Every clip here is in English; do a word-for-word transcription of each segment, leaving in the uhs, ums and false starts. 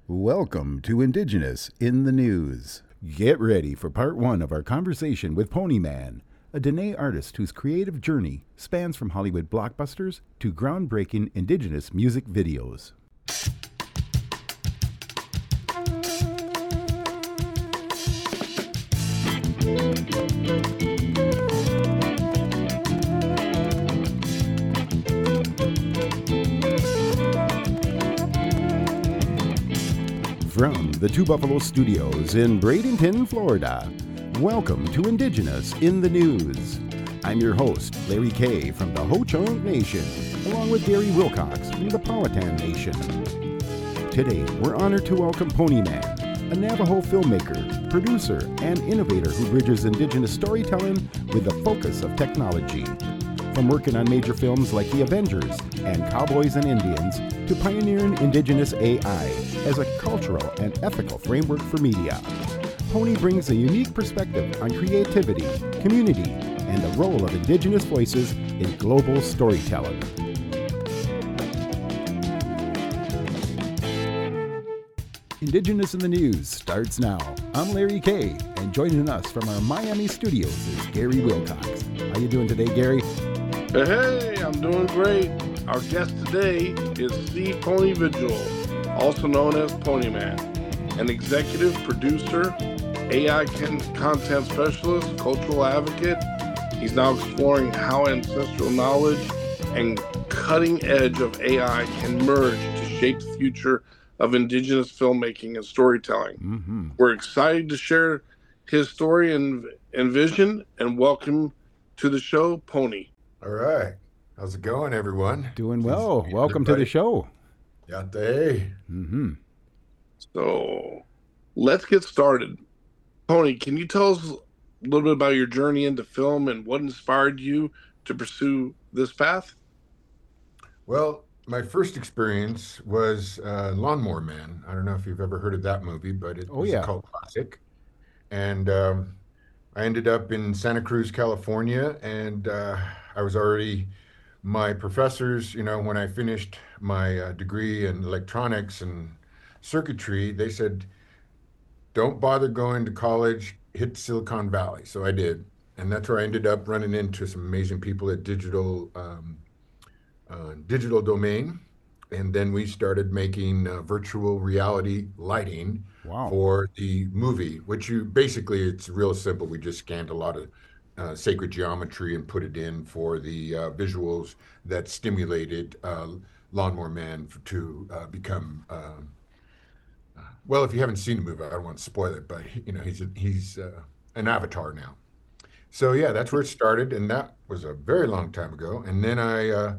Welcome to Indigenous in the News. Get ready for part one of our conversation with Ponyman, a Dene artist whose creative journey spans from Hollywood blockbusters to groundbreaking Indigenous music videos. From the Two Buffalo Studios in Bradenton, Florida, welcome to Indigenous in the News. I'm your host, Larry Kay from the Ho-Chunk Nation, along with Gary Wilcox from the Powhatan Nation. Today, we're honored to welcome Ponyman, a Navajo filmmaker, producer, and innovator who bridges Indigenous storytelling with the focus of technology. From working on major films like The Avengers and Cowboys and Indians to pioneering Indigenous A I as a cultural and ethical framework for media, Pony brings a unique perspective on creativity, community, and the role of Indigenous voices in global storytelling. Indigenous in the News starts now. I'm Larry Kay, and joining us from our Miami studios is Gary Wilcox. How you doing today, Gary? Hey, I'm doing great. Our guest today is C. Pony Vigil, also known as Ponyman, an executive producer, A I content specialist, cultural advocate. He's now exploring how ancestral knowledge and cutting edge of A I can merge to shape the future of Indigenous filmmaking and storytelling. Mm-hmm. We're excited to share his story and, and vision, and welcome to the show, Pony. All right. How's it going, everyone? Doing well. Welcome everybody to the show. Yate. Mm-hmm. So let's get started. Pony, can you tell us a little bit about your journey into film and what inspired you to pursue this path? Well, my first experience was uh, Lawnmower Man. I don't know if you've ever heard of that movie, but it oh, was yeah. a cult classic. And um, I ended up in Santa Cruz, California, and uh, I was already, my professors, you know, when I finished my uh, degree in electronics and circuitry, they said, don't bother going to college, hit Silicon Valley. So I did. And that's where I ended up running into some amazing people at Digital um, uh, Digital Domain. And then we started making uh, virtual reality lighting wow. for the movie, which you basically, it's real simple. We just scanned a lot of uh, sacred geometry and put it in for the uh, visuals that stimulated uh, Lawnmower Man for, to uh, become, uh, uh, well, if you haven't seen the movie, I don't want to spoil it, but you know, he's, a, he's uh, an avatar now. So yeah, that's where it started. And that was a very long time ago. And then I, uh,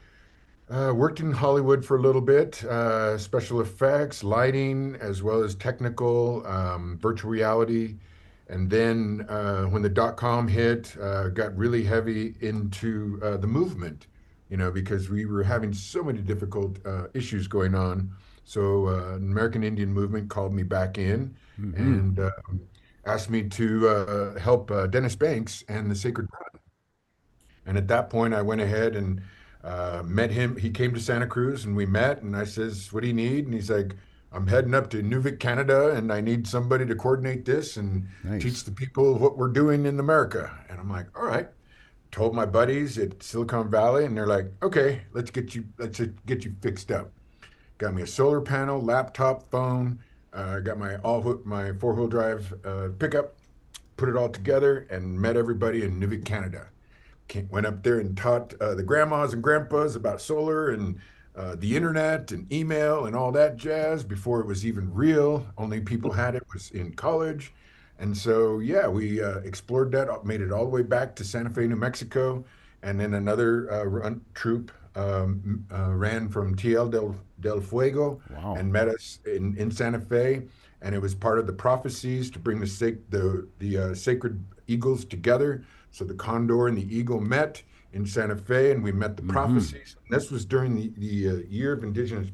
Uh, worked in Hollywood for a little bit, uh, special effects, lighting, as well as technical, um, virtual reality. And then uh, when the dot-com hit, uh, got really heavy into uh, the movement, you know, because we were having so many difficult uh, issues going on. So uh, an American Indian movement called me back in mm-hmm. and uh, asked me to uh, help uh, Dennis Banks and the Sacred Run. And at that point, I went ahead and Uh, met him. He came to Santa Cruz and we met, and I says, what do you need? And he's like, I'm heading up to Nunavut, Canada, and I need somebody to coordinate this and nice. teach the people what we're doing in America. And I'm like, all right. Told my buddies at Silicon Valley, and they're like, okay, let's get you, let's get you fixed up. Got me a solar panel, laptop, phone. I uh, got my all my four-wheel drive uh, pickup, put it all together, and met everybody in Nunavut, Canada. Went up there and taught uh, the grandmas and grandpas about solar and uh, the internet and email and all that jazz before it was even real. Only people had it was in college. And so, yeah, we uh, explored that, made it all the way back to Santa Fe, New Mexico. And then another uh, run, troop um, uh, ran from T L del, del Fuego wow. and met us in, in Santa Fe. And it was part of the prophecies to bring the, sac- the, the uh, sacred eagles together. So the condor and the eagle met in Santa Fe, and we met the mm-hmm. prophecies. And this was during the, the uh, year of Indigenous.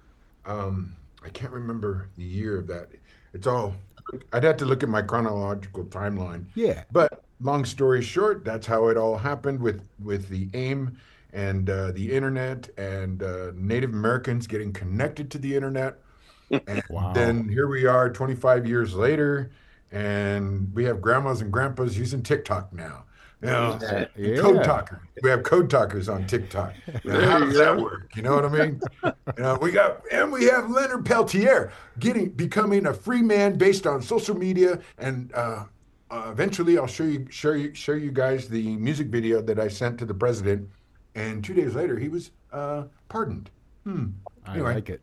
Um, I can't remember the year of that. It's all, I'd have to look at my chronological timeline. Yeah. But long story short, that's how it all happened with, with the AIM and uh, the internet and uh, Native Americans getting connected to the internet. And Wow. then here we are twenty-five years later, and we have grandmas and grandpas using TikTok now. You know, Yeah. and code Yeah. talkers. We have code talkers on TikTok. You know, There how you does that go. work? You know what I mean? You know, we got and we have Leonard Peltier getting becoming a free man based on social media, and uh, uh, eventually I'll show you show you show you guys the music video that I sent to the president, and two days later he was uh, pardoned. Hmm. I Anyway. like it.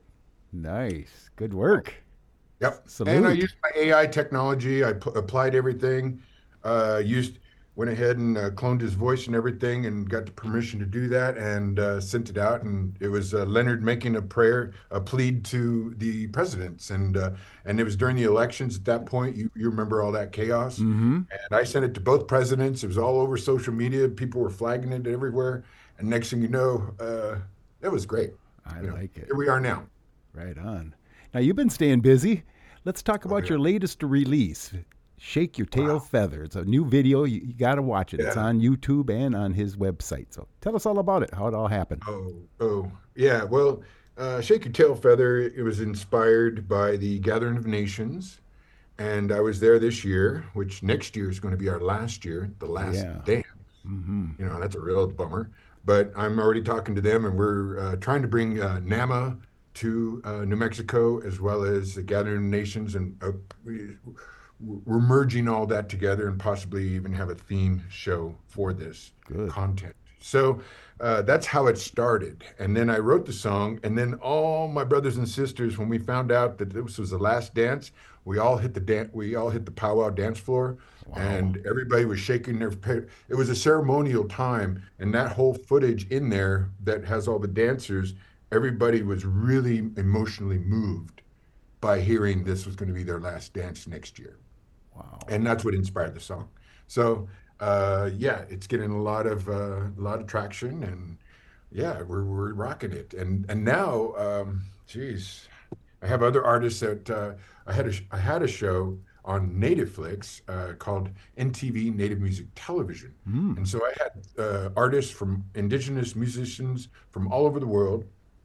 Nice. Good work. Yep. Salute. And I used my A I technology. I pu- applied everything. Uh, used went ahead and uh, cloned his voice and everything, and got the permission to do that, and uh, sent it out. And it was uh, Leonard making a prayer, a plead to the presidents, and uh, and it was during the elections at that point. You you remember all that chaos? Mm-hmm. And I sent it to both presidents. It was all over social media. People were flagging it everywhere. And next thing you know, uh, it was great. I You know, like it. Here we are now. Right on. Now, you've been staying busy. Let's talk about yeah. your latest release, Shake Your Tail Feather. It's a new video. You, you got to watch it. It's Yeah. on YouTube and on his website. So tell us all about it, how it all happened. Oh, oh, yeah. Well, uh, Shake Your Tail Feather, it was inspired by the Gathering of Nations. And I was there this year, which next year is going to be our last year, the last Yeah. dance. Mm-hmm. You know, that's a real bummer. But I'm already talking to them, and we're uh, trying to bring uh, NAMA to uh, New Mexico, as well as the Gathering of Nations. And uh, we, we're merging all that together and possibly even have a theme show for this Good. content. So uh, that's how it started. And then I wrote the song, and then all my brothers and sisters, when we found out that this was the last dance, we all hit the dan- we all hit the powwow dance floor, and everybody was shaking their. Pe- it was a ceremonial time, and that whole footage in there that has all the dancers, everybody was really emotionally moved by hearing this was going to be their last dance next year. Wow. And that's what inspired the song. So uh, yeah, it's getting a lot of uh, a lot of traction, and yeah, we're we're rocking it. And and now, um, geez, I have other artists that uh, I had a I had a show on Nativeflix uh, called N T V Native Music Television, Mm. and so I had uh, artists from indigenous musicians from all over the world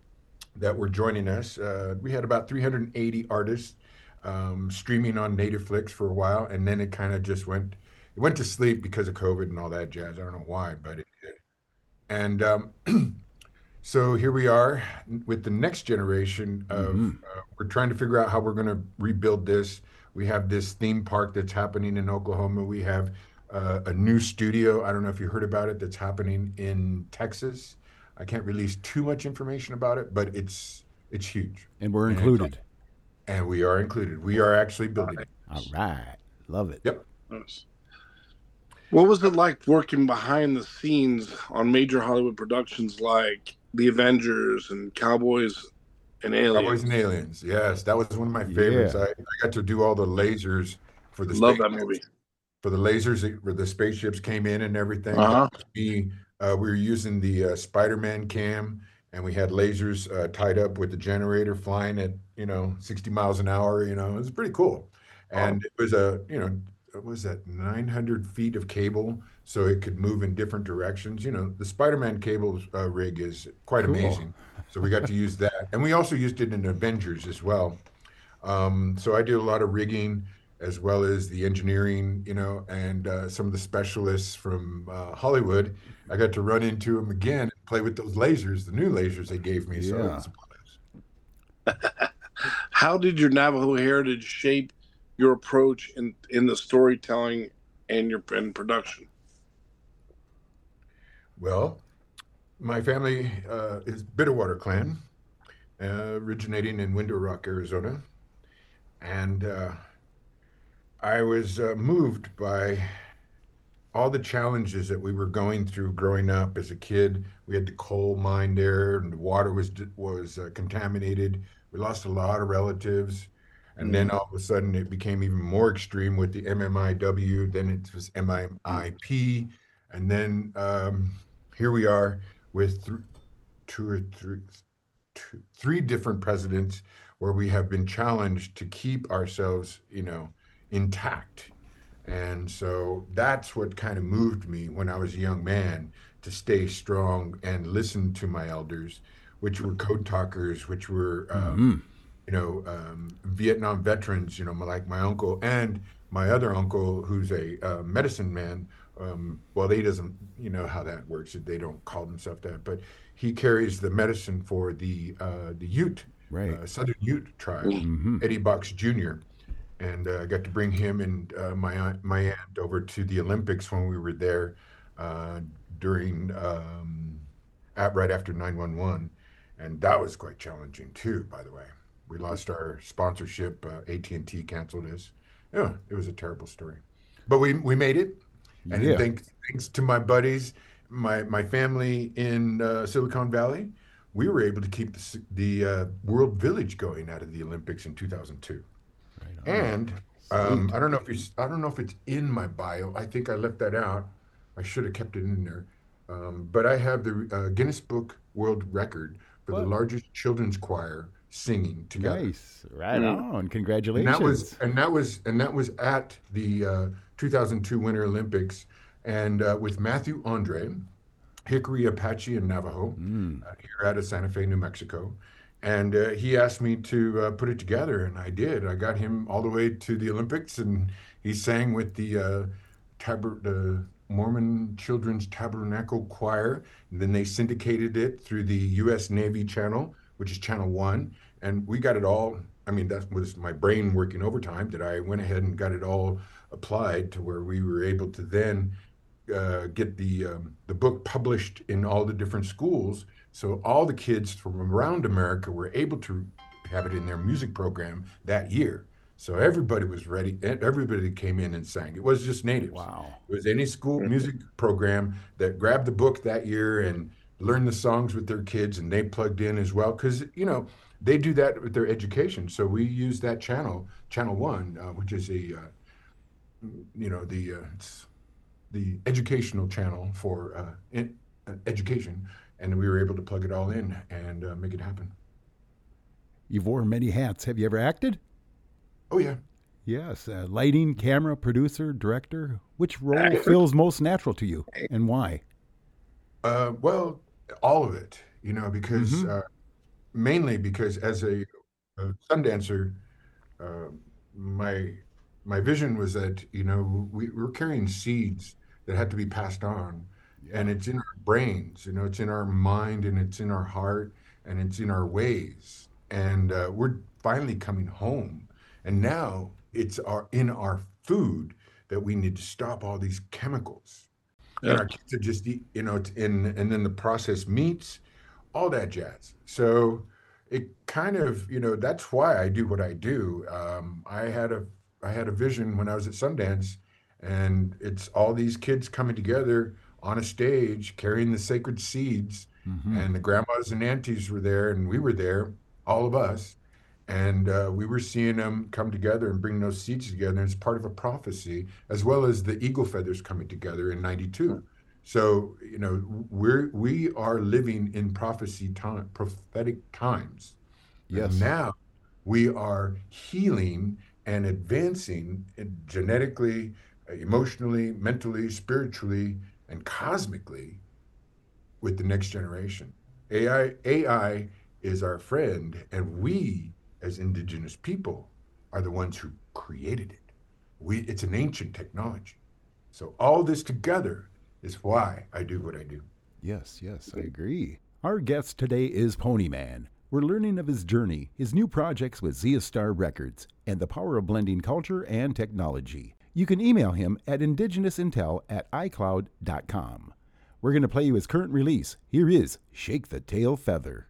that were joining us. Uh, we had about three hundred eighty artists um, streaming on Nativeflix for a while, and then it kind of just went it went to sleep because of COVID and all that jazz. I don't know why, but it did. And um, so here we are with the next generation of. Mm-hmm. Uh, we're trying to figure out how we're going to rebuild this. We have this theme park that's happening in Oklahoma. We have uh, a new studio. I don't know if you heard about it. That's happening in Texas. I can't release too much information about it, but it's it's huge, And we're And- included. and we are included. We are actually building it. All right. Love it. Yep. Nice. What was it like working behind the scenes on major Hollywood productions like The Avengers and Cowboys and Aliens? Cowboys and Aliens. Yes, that was one of my favorites. Yeah. I, I got to do all the lasers for the Love that space- movie. for the lasers that- where the spaceships came in and everything. Uh-huh. We uh, we were using the uh, Spider-Man cam, and we had lasers uh, tied up with the generator flying at you know sixty miles an hour. You know, it was pretty cool. And it was a you know what was that nine hundred feet of cable, so it could move in different directions. You know, the Spider-Man cable uh, rig is quite Cool. amazing. So we got to use that, and we also used it in Avengers as well. Um, so I did a lot of rigging as well as the engineering, you know, and uh, some of the specialists from uh, Hollywood. I got to run into them again and play with those lasers, the new lasers they gave me. So it Yeah. was a blast. How did your Navajo heritage shape your approach in, in the storytelling and your and production? Well, my family uh, is Bitterwater Clan, uh, originating in Window Rock, Arizona. And uh, I was uh, moved by all the challenges that we were going through growing up as a kid. We had the coal mine there, and the water was was uh, contaminated. We lost a lot of relatives, and then all of a sudden it became even more extreme with the M M I W. Then it was M I I P, and then um, here we are with th- two or three, two, three different presidents where we have been challenged to keep ourselves, you know, intact. And so that's what kind of moved me when I was a young man to stay strong and listen to my elders, which were code talkers, which were, um, you know, um, Vietnam veterans, you know, like my uncle and my other uncle, who's a uh, medicine man. Um, well, he doesn't, you know how that works. They don't call themselves that, but he carries the medicine for the uh, the Ute, Right. uh, Southern Ute tribe, Mm-hmm. Eddie Box Junior And uh, I got to bring him and uh, my aunt, my aunt over to the Olympics when we were there uh, during um, at, right after nine one one, and that was quite challenging too. By the way, we lost our sponsorship. Uh, A T and T canceled us. Yeah, it was a terrible story, but we we made it. And Yeah. thanks thanks to my buddies, my my family in uh, Silicon Valley, we were able to keep the s- the uh, World Village going out of the Olympics in two thousand two. Right on. And um, I don't know if it's I don't know if it's in my bio. I think I left that out. I should have kept it in there. Um, but I have the uh, Guinness Book World Record for the What? largest children's choir singing together. Nice. Right Mm. on. And Congratulations. that was and that was and that was at the uh, two thousand two Winter Olympics, and uh, with Matthew Andre, Hickory Apache and Navajo, Mm. uh, here out of Santa Fe, New Mexico. And uh, he asked me to uh, put it together, and I did. I got him all the way to the Olympics, and he sang with the uh, taber- the Mormon Children's Tabernacle Choir. And then they syndicated it through the U S Navy channel, which is Channel One, and we got it all. I mean, that was my brain working overtime. That I went ahead and got it all applied to where we were able to then uh, get the um, the book published in all the different schools. So all the kids from around America were able to have it in their music program that year. So everybody was ready. e- Everybody came in and sang. It was just natives. Wow. It was any school music program that grabbed the book that year and learned the songs with their kids, and they plugged in as well. Because you know they do that with their education. So we use that channel, Channel One, uh, which is a uh, you know the uh, it's the educational channel for uh, in, uh, education, and we were able to plug it all in and uh, make it happen. You've worn many hats. Have you ever acted? Oh yeah, Yes. Uh, lighting, camera, producer, director. Which role feels most natural to you, and why? uh, well, all of it, you know, because Mhm. uh, mainly because as a, a sun dancer, uh, my my vision was that you know we, we're carrying seeds that had to be passed on, and it's in our brains, you know, it's in our mind, and it's in our heart, and it's in our ways, and uh, we're finally coming home, and now it's our in our food that we need to stop all these chemicals, and Yeah. our kids are just eat, you know, it's in and then the processed meats, all that jazz. So it kind of, you know, that's why I do what I do. Um, I had a I had a vision when I was at Sundance, and it's all these kids coming together on a stage carrying the sacred seeds, Mhm. and the grandmas and aunties were there, and we were there, all of us, and uh, we were seeing them come together and bring those seeds together. And it's part of a prophecy, as well as the eagle feathers coming together in ninety-two. So, you know, we're we are living in prophecy time, prophetic times. Yes. And now we are healing and advancing in- genetically, uh, emotionally, mentally, spiritually, and cosmically with the next generation. A I A I is our friend, and we, as indigenous people, are the ones who created it. We it's an ancient technology. So all this together is why I do what I do. Yes, yes, I agree. Our guest today is Ponyman. We're learning of his journey, his new projects with Zia Star Records, and the power of blending culture and technology. You can email him at indigenousIntel at iCloud dot com. We're going to play you his current release. Here is Shake the Tail Feather.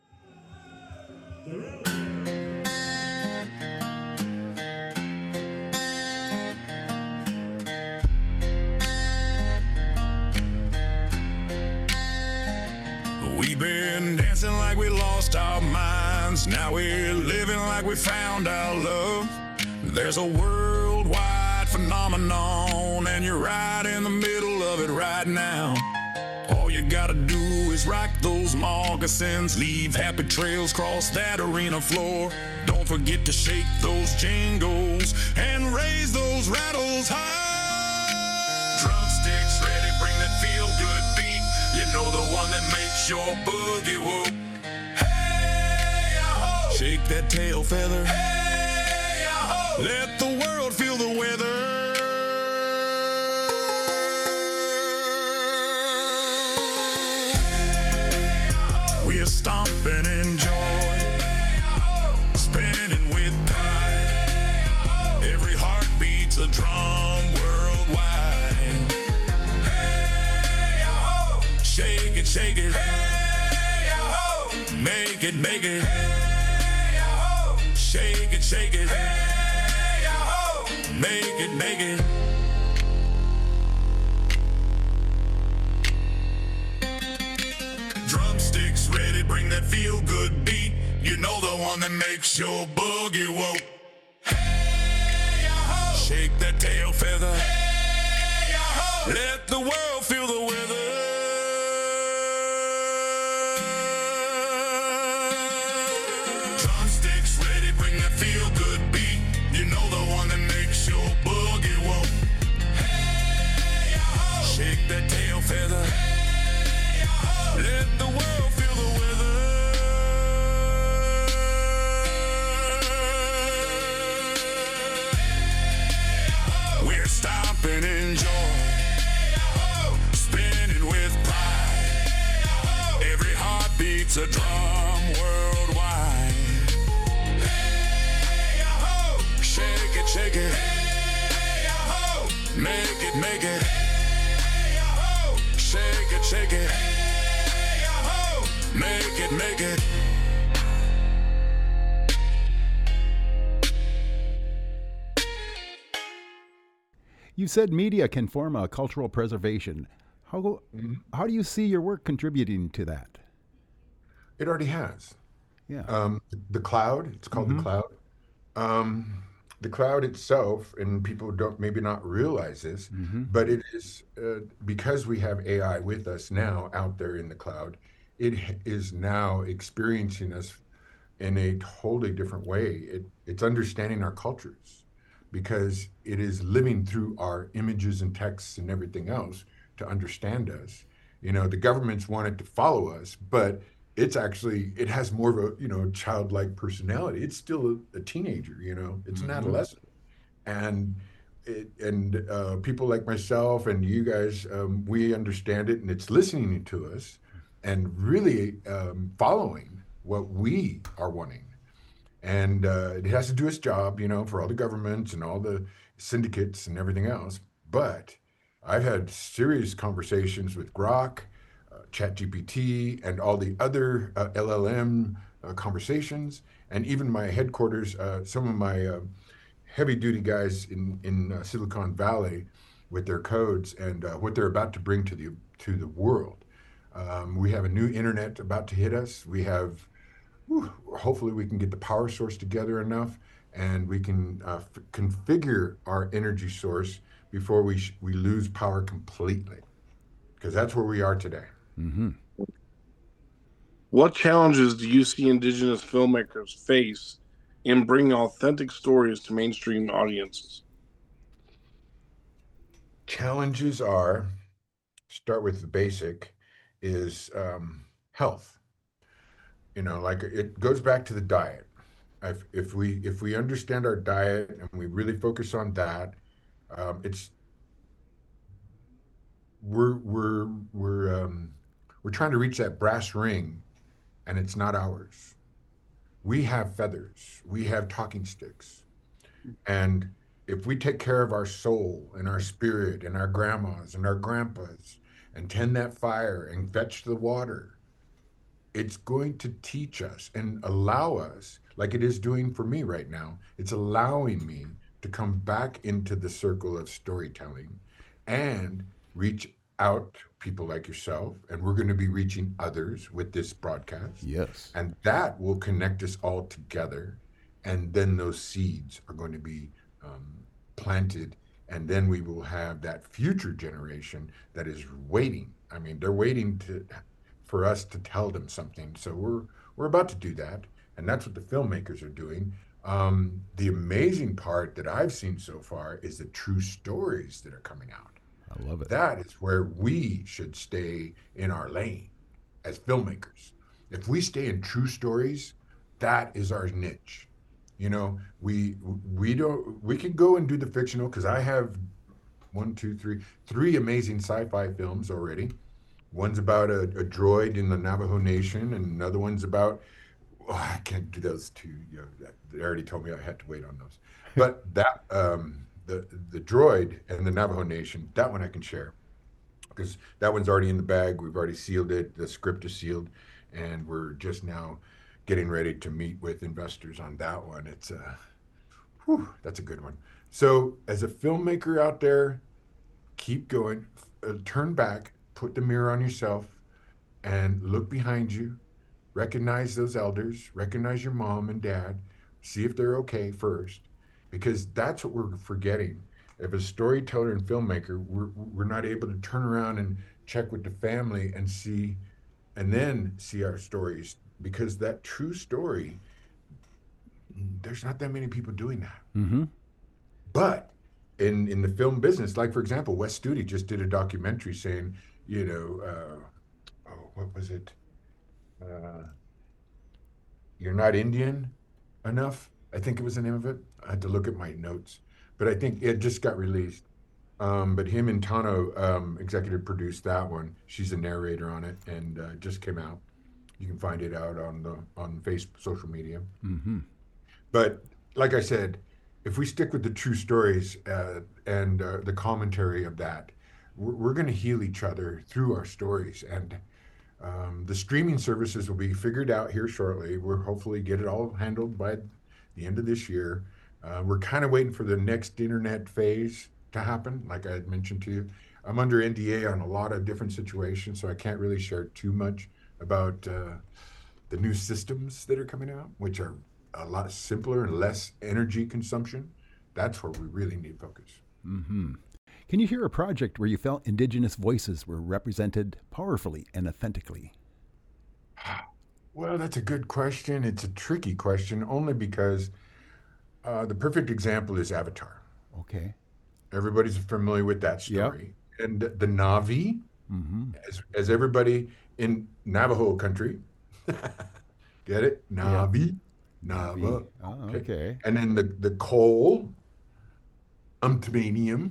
We've been dancing like we lost our minds. Now we're living like we found our love. There's a worldwide phenomenon, and you're right in the middle of it right now. All you gotta do is rock those moccasins, leave happy trails across that arena floor. Don't forget to shake those jingles and raise those rattles high. Drumsticks ready, bring that feel-good beat. You know, the one that makes your boogie whoop. Hey, oh, Shake that tail feather. Hey, yo-ho! Let the world feel the weather. We're stomping in joy, spinning with pride. Every heart beats a drum worldwide. Shake it, shake it. Make it, make it. Shake it, shake it. Make it, make it. Drumsticks ready, bring that feel-good beat. You know the one that makes your boogie whoa. Hey, yo-ho! Shake that tail feather. Hey, yo-ho! Let the world feel the weather. Drumsticks ready, bring that feel-good beat. You know the one that makes your boogie whoa. Hey, yo-ho! Shake that tail feather. Hey, yo-ho! Let the world feel the weather. We're stomping in joy, spinning with pride. Every heart beats a drum worldwide. Shake it, shake it. Make it, make it. Shake it, shake it. Make it, make it. You said media can form a cultural preservation. How mm-hmm. how do you see your work contributing to that? It already has. Yeah. Um, the cloud, it's called mm-hmm. the cloud. Um, the cloud itself, and people don't maybe not realize this, mm-hmm. but it is, uh, because we have A I with us now out there in the cloud, it is now experiencing us in a totally different way. It, it's understanding our cultures, because it is living through our images and texts and everything else to understand us. You know, the governments want it to follow us, but it's actually, it has more of a, you know, childlike personality. It's still a, a teenager, you know, it's mm-hmm. an adolescent. And it, and uh, people like myself and you guys, um, we understand it, and it's listening to us and really um, following what we are wanting. And uh, it has to do its job, you know, for all the governments and all the syndicates and everything else. But I've had serious conversations with Grok, uh, ChatGPT, and all the other uh, L L M uh, conversations, and even my headquarters, uh, some of my uh, heavy-duty guys in, in uh, Silicon Valley with their codes and uh, what they're about to bring to the, to the world. Um, we have a new internet about to hit us. We have Whew, hopefully we can get the power source together enough, and we can uh, f- configure our energy source before we sh- we lose power completely, because that's where we are today. Mm-hmm. What challenges do you see Indigenous filmmakers face in bringing authentic stories to mainstream audiences? Challenges are, start with the basic, is um, health. You know, like it goes back to the diet. If, if we if we understand our diet and we really focus on that, um, it's we're we're we're um, we're trying to reach that brass ring, and it's not ours. We have feathers. We have talking sticks, and if we take care of our soul and our spirit and our grandmas and our grandpas and tend that fire and fetch the water, it's going to teach us and allow us, like it is doing for me right now, it's allowing me to come back into the circle of storytelling and reach out to people like yourself. And we're going to be reaching others with this broadcast. Yes. And that will connect us all together. And then those seeds are going to be um, planted. And then we will have that future generation that is waiting. I mean, they're waiting to for us to tell them something. So we're we're about to do that, and that's what the filmmakers are doing. Um, the amazing part that I've seen so far is the true stories that are coming out. I love it. That is where we should stay in our lane as filmmakers. If we stay in true stories, that is our niche. You know, we we don't we can go and do the fictional because I have one, two, three, three amazing sci-fi films already. One's about a, a droid in the Navajo Nation, and another one's about oh, I can't do those two. You know, they already told me I had to wait on those. But that um, the the droid and the Navajo Nation, that one I can share because that one's already in the bag. We've already sealed it. The script is sealed, and we're just now getting ready to meet with investors on that one. It's a, whew, that's a good one. So as a filmmaker out there, keep going, uh, turn back, put the mirror on yourself, and look behind you. Recognize those elders, recognize your mom and dad, see if they're okay first, because that's what we're forgetting. If a storyteller and filmmaker, we're, we're not able to turn around and check with the family and see, and then see our stories, because that true story, there's not that many people doing that. Mm-hmm. But in in the film business, like for example, Wes Studi just did a documentary saying, you know, uh, oh, what was it? Uh, You're not Indian enough. I think it was the name of it. I had to look at my notes, but I think it just got released. Um, but him and Tano um, executive produced that one. She's a narrator on it, and uh, it just came out. You can find it out on the on Facebook, social media. Mm-hmm. But like I said, if we stick with the true stories uh, and uh, the commentary of that, we're, we're going to heal each other through our stories. And um, the streaming services will be figured out here shortly. We'll hopefully get it all handled by the end of this year. Uh, we're kind of waiting for the next internet phase to happen, like I had mentioned to you. I'm under N D A on a lot of different situations, so I can't really share too much about uh, the new systems that are coming out, which are a lot simpler and less energy consumption. That's where we really need focus. Mm-hmm. Can you hear a project where you felt Indigenous voices were represented powerfully and authentically? Well, that's a good question. It's a tricky question, only because uh, the perfect example is Avatar. Okay. Everybody's familiar with that story. Yep. And the Na'vi, mm-hmm. as, as everybody in Navajo country, get it? Na'vi. Yep. Nava. Oh, okay. okay. And then the, the coal, Umtmanium.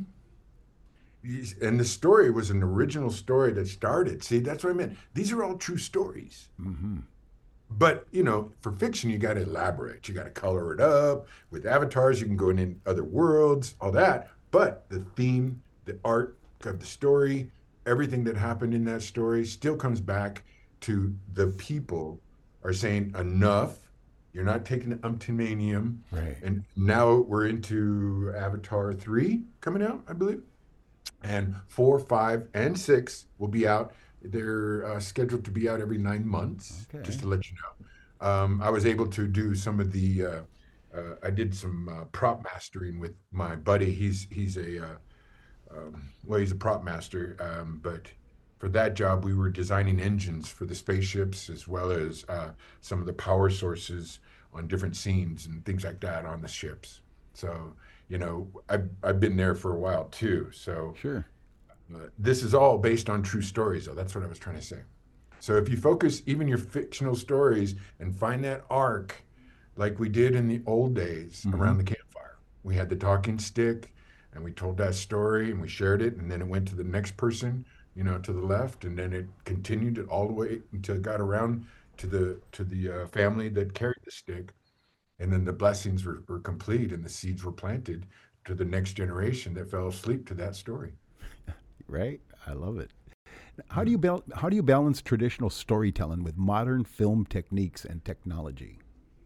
And the story was an original story that started. See, that's what I meant. These are all true stories. Mm-hmm. But, you know, for fiction, you got to elaborate. You got to color it up. With avatars, you can go in other worlds, all that. But the theme, the art of the story, everything that happened in that story still comes back to the people are saying, enough. You're not taking the Umtimanium. Right. And now we're into Avatar three coming out, I believe. And four, five, and six will be out. They're uh, scheduled to be out every nine months, okay. just to let you know. Um, I was able to do some of the, uh, uh, I did some uh, prop mastering with my buddy. He's he's a, uh, um, well, he's a prop master, um, but for that job, we were designing engines for the spaceships as well as uh, some of the power sources on different scenes and things like that on the ships. So, you know, I've, I've been there for a while too. So sure. Uh, this is all based on true stories, though. That's what I was trying to say. So if you focus even your fictional stories and find that arc, like we did in the old days mm-hmm. around the campfire, we had the talking stick and we told that story and we shared it, and then it went to the next person, you know, to the left, and then it continued it all the way until it got around to the to the uh, family that carried the stick, and then the blessings were, were complete and the seeds were planted to the next generation that fell asleep to that story. Right? I love it. How do you bal- how do you balance traditional storytelling with modern film techniques and technology?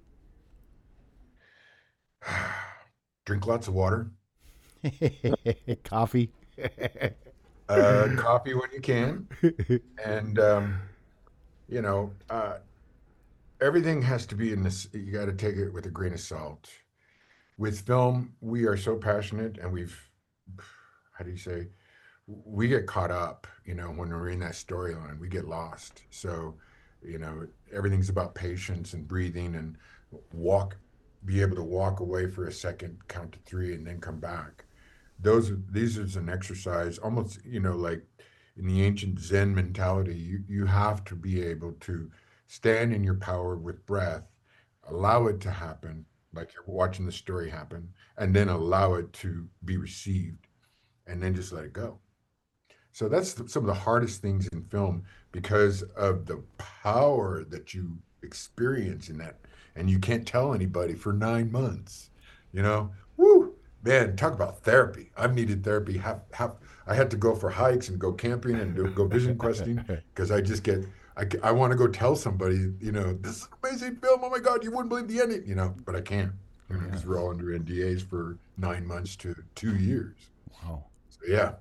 Drink lots of water. Coffee. uh, coffee when you can. And, um, you know, uh, everything has to be in this, you got to take it with a grain of salt. With film, we are so passionate and we've, how do you say, we get caught up, you know, when we're in that storyline, we get lost. So, you know, everything's about patience and breathing and walk, be able to walk away for a second, count to three, and then come back. Those, these is an exercise, almost, you know, like in the ancient Zen mentality, you, you have to be able to stand in your power with breath, allow it to happen, like you're watching the story happen, and then allow it to be received, and then just let it go. So that's the, some of the hardest things in film because of the power that you experience in that, and you can't tell anybody for nine months, you know. Woo, man, talk about therapy. I've needed therapy. Half, half, I had to go for hikes and go camping and do, go vision questing because I just get, I, I want to go tell somebody, you know, this is an amazing film. Oh my God, you wouldn't believe the ending, you know, but I can't, you know, because we're all under N D As for nine months to two years. Wow. So yeah.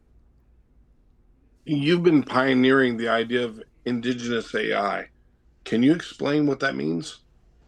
You've been pioneering the idea of indigenous A I. Can you explain what that means?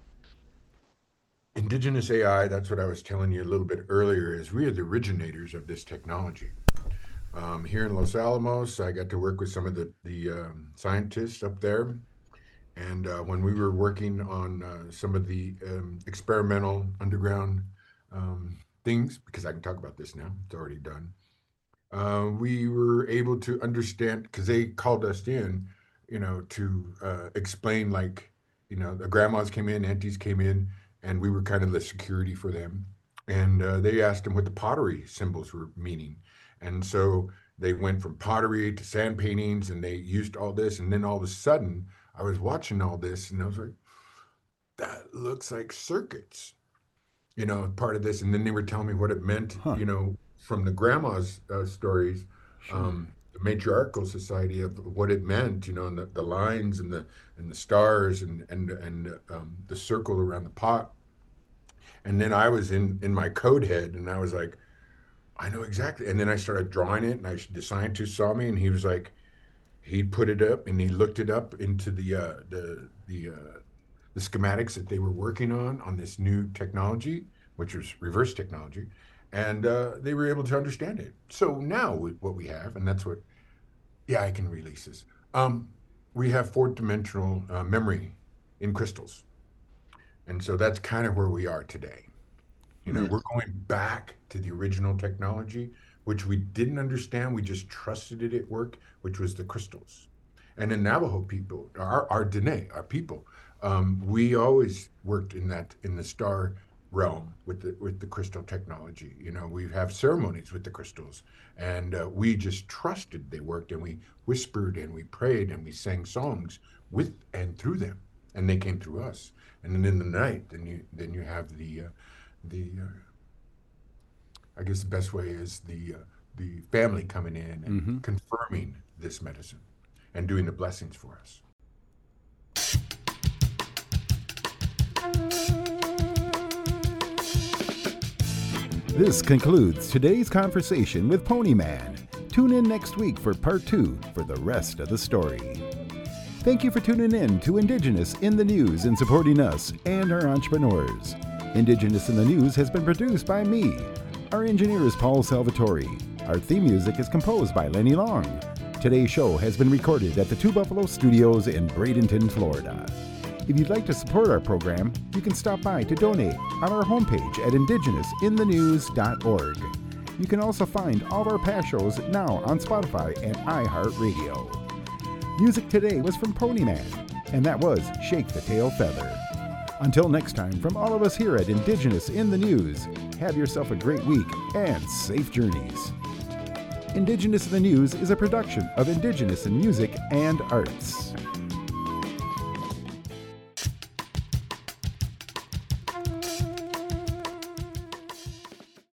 Indigenous A I, that's what I was telling you a little bit earlier, is we are the originators of this technology. Um, here in Los Alamos, I got to work with some of the, the um, scientists up there. And uh, when we were working on uh, some of the um, experimental underground um, things, because I can talk about this now, it's already done. Uh, we were able to understand, because they called us in, you know, to uh, explain, like, you know, the grandmas came in, aunties came in, and we were kind of the security for them. And uh, they asked them what the pottery symbols were meaning. And so they went from pottery to sand paintings, and they used all this. And then all of a sudden, I was watching all this, and I was like, that looks like circuits, you know, part of this. And then they were telling me what it meant, huh. you know, from the grandma's uh, stories, sure. um, the matriarchal society of what it meant, you know, and the, the lines and the and the stars and and and um, the circle around the pot. And then I was in in my code head, and I was like, I know exactly. And then I started drawing it, and I, the scientist saw me, and he was like, he put it up, and he looked it up into the uh, the the uh, the schematics that they were working on on this new technology, which was reverse technology. And uh, they were able to understand it. So now we, what we have, and that's what, yeah, I can release this. Um, we have fourth-dimensional uh, memory in crystals. And so that's kind of where we are today. You know, mm-hmm. we're going back to the original technology, which we didn't understand. We just trusted it at work, which was the crystals. And the Navajo people, our, our Dene, our people, um, we always worked in that, in the star realm with the with the crystal technology. You know, we have ceremonies with the crystals, and uh, we just trusted they worked, and we whispered and we prayed and we sang songs with and through them, and they came through us. And then in the night, then you then you have the uh, the uh, I guess the best way is the uh, the family coming in and mm-hmm. confirming this medicine and doing the blessings for us. This concludes today's conversation with Pony Man. Tune in next week for part two for the rest of the story. Thank you for tuning in to Indigenous in the News and supporting us and our entrepreneurs. Indigenous in the News has been produced by me. Our engineer is Paul Salvatore. Our theme music is composed by Lenny Long. Today's show has been recorded at the Two Buffalo Studios in Bradenton, Florida. If you'd like to support our program, you can stop by to donate on our homepage at indigenous in the news dot org. You can also find all of our past shows now on Spotify and iHeartRadio. Music today was from Pony Man, and that was Shake the Tail Feather. Until next time, from all of us here at Indigenous in the News, have yourself a great week and safe journeys. Indigenous in the News is a production of Indigenous in Music and Arts.